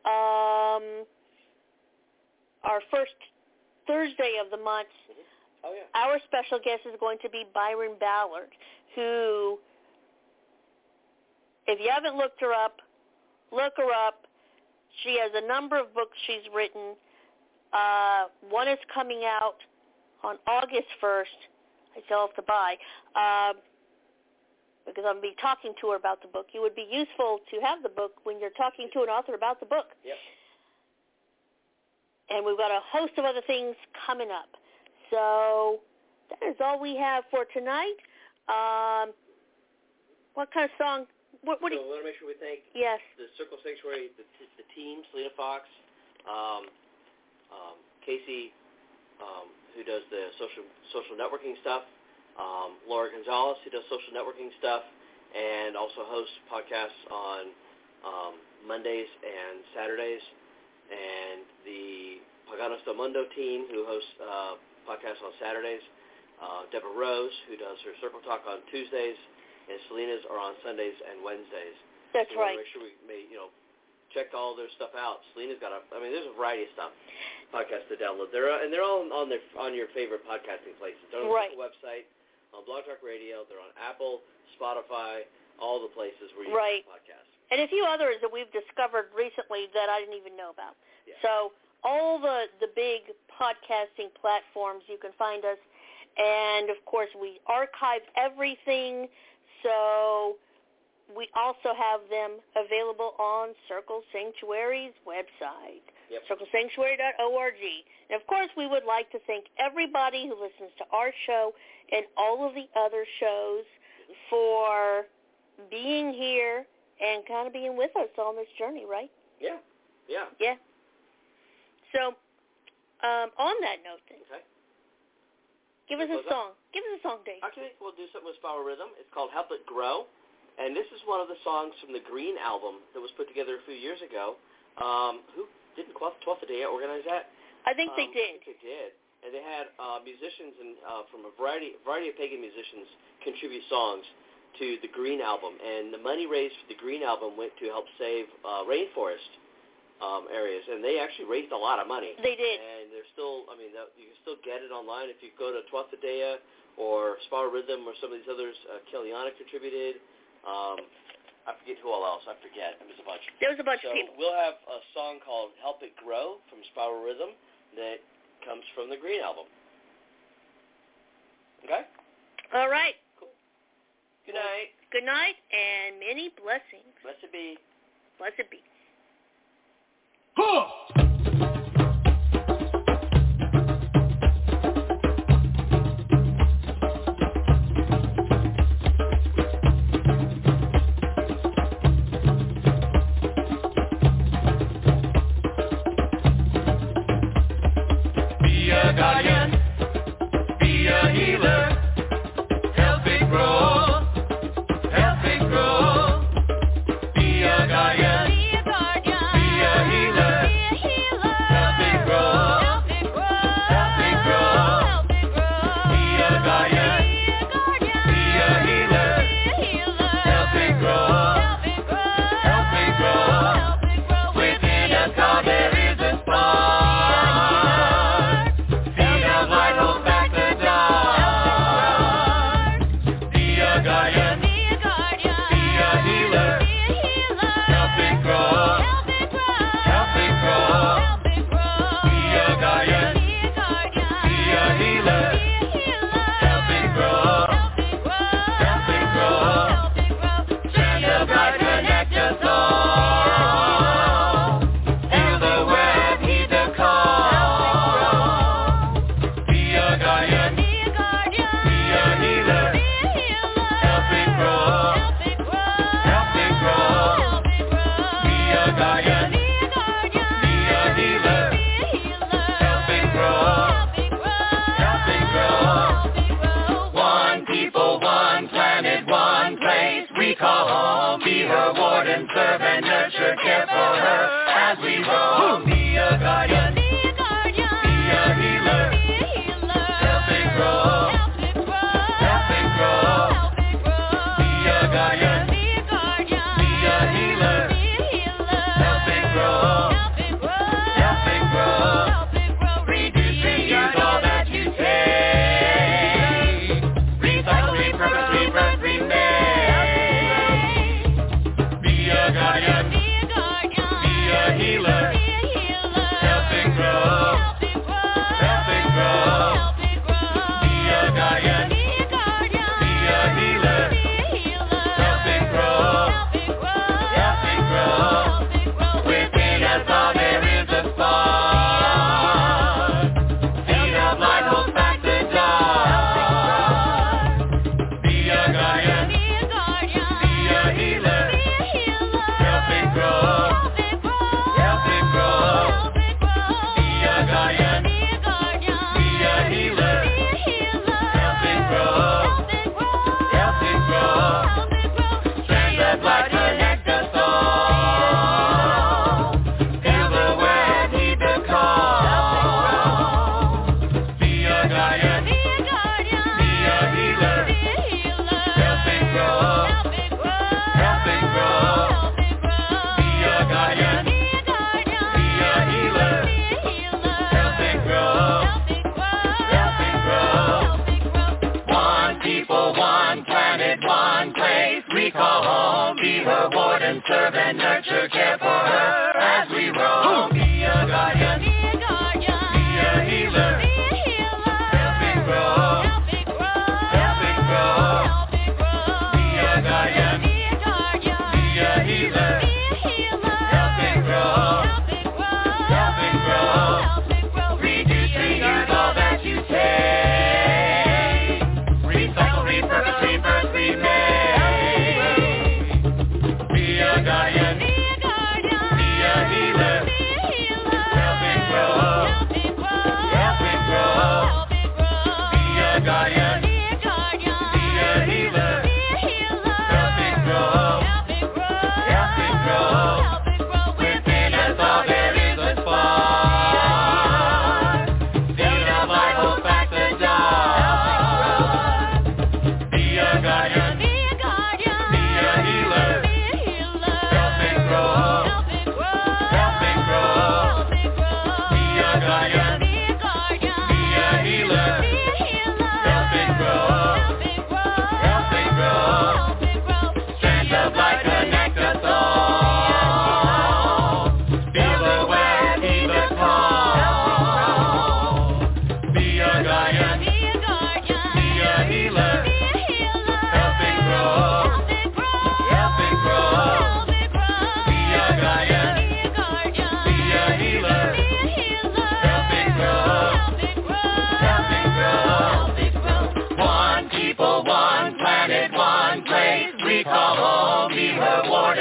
first Thursday of the month. Oh, yeah. Our special guest is going to be Byron Ballard, who, if you haven't looked her up, look her up. She has a number of books she's written. One is coming out on August 1st. I still have to buy because I'm going to be talking to her about the book. It would be useful to have the book when you're talking to an author about the book. Yep. And we've got a host of other things coming up. So that is all we have for tonight. What kind of song? What do you... we want to make sure we thank the Circle Sanctuary, the team, Selena Fox, Casey, who does the social networking stuff, Laura Gonzalez, who does social networking stuff, and also hosts podcasts on Mondays and Saturdays, and the Paganos del Mundo team, who hosts podcasts on Saturdays, Deborah Rose, who does her Circle Talk on Tuesdays, and Selena's are on Sundays and Wednesdays. That's so right. Make sure we check all their stuff out. Selena's got there's a variety of stuff, podcasts to download. They're all on your favorite podcasting places. They're on the website, on Blog Talk Radio. They're on Apple, Spotify, all the places where you can podcast. And a few others that we've discovered recently that I didn't even know about. Yeah. So all the big podcasting platforms, you can find us. And, of course, we archive everything. So we also have them available on Circle Sanctuary's website, circlesanctuary.org. And, of course, we would like to thank everybody who listens to our show and all of the other shows for being here and kind of being with us on this journey, right? Yeah. So, on that note, then, give us a song. Give us a song, Dave. Actually, we'll do something with Flower Rhythm. It's called Help It Grow, and this is one of the songs from the Green album that was put together a few years ago. Who didn't 12th Day organize that? I think they did. I think they did. And they had musicians and from a variety of pagan musicians contribute songs to the Green Album, and the money raised for the Green Album went to help save rainforest areas, and they actually raised a lot of money. They did. And they're still, I mean, you can still get it online if you go to Tuatha Dea or Spa Rhythm or some of these others. Kiliana contributed. I forget who all else. I forget. There was a bunch. There was a bunch of people. We'll have a song called Help It Grow from Spa Rhythm that comes from the Green Album. Okay? All right. Cool. Good night. Good night, and many blessings. Blessed be. Blessed be. Be a guardian, be a healer, help it grow, help it grow. Be a guardian, be a healer, help it grow, help it grow. Be a guardian, be a healer, help it grow, help it grow. Within us all there is a spark. Serve and nurture, care for her as we roam. Be a guardian, be a healer, help it grow, help it grow. Be a guardian, be a healer, help it grow, help it grow. Reduce, reuse all that you take. Recycle, repurpose, rebirth, remake. Be a guardian, be a healer, help it grow, help it grow. Be a guardian, be a healer, help it grow, help it grow. Within us all there is a spark. Seed of light holds back the dark. Be a guardian, be a healer. Help it grow, help it grow. Be a guardian, be a healer. Help it grow, help it grow. Strands of light connect us all. Feel the web, heed the call. Be a guardian, be a healer. Help it grow, help it grow. Be a guardian, be a healer, help it grow, help it grow. One people, one planet, one place we call home. Be her warden, serve and nurture, care for her as we roam. Be a guardian, be a healer, help it grow, help it grow. Be a guardian, be a healer. Help it grow, help it grow. Reduce, reuse all that you take. Recycle, repurpose, rebirth, remake. Be a guardian,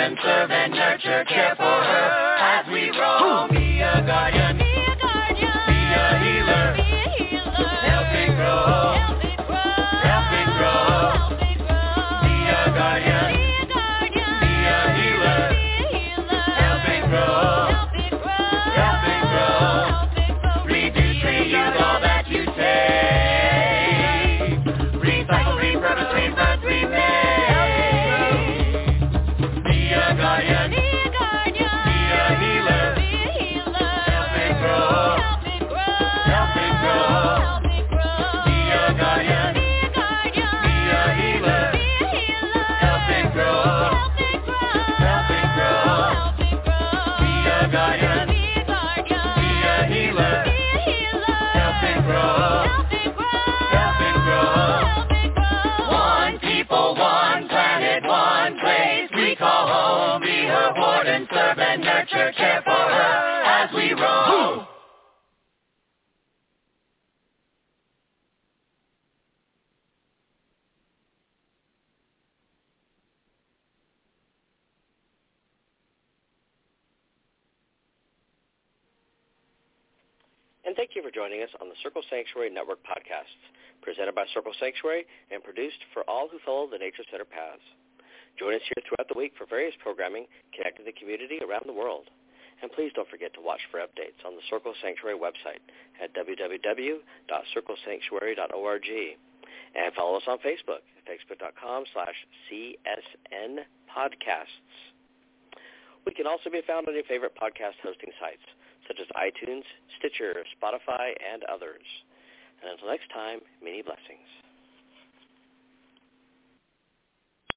and serve and nurture, care for her as we roll. Be a guardian, be a healer, helping grow, helping grow. Be a guardian, be a healer, helping grow, helping grow. Reduce, reuse all that you take. Recycle, repurpose, rebirth, remake. Be a guardian, be a healer, helping grow, helping grow. Be a guardian, be a healer, helping grow, helping grow. Be a guardian, be a healer, helping grow, helping grow. One people, one planet, one place we call home. Be her warden, serve and nurture, care for her as we roll. And thank you for joining us on the Circle Sanctuary Network podcasts, presented by Circle Sanctuary and produced for all who follow the Nature Center paths. Join us here throughout the week for various programming connecting the community around the world. And please don't forget to watch for updates on the Circle Sanctuary website at www.circlesanctuary.org. And follow us on Facebook at facebook.com/CSN podcasts. We can also be found on your favorite podcast hosting sites, such as iTunes, Stitcher, Spotify, and others. And until next time, many blessings.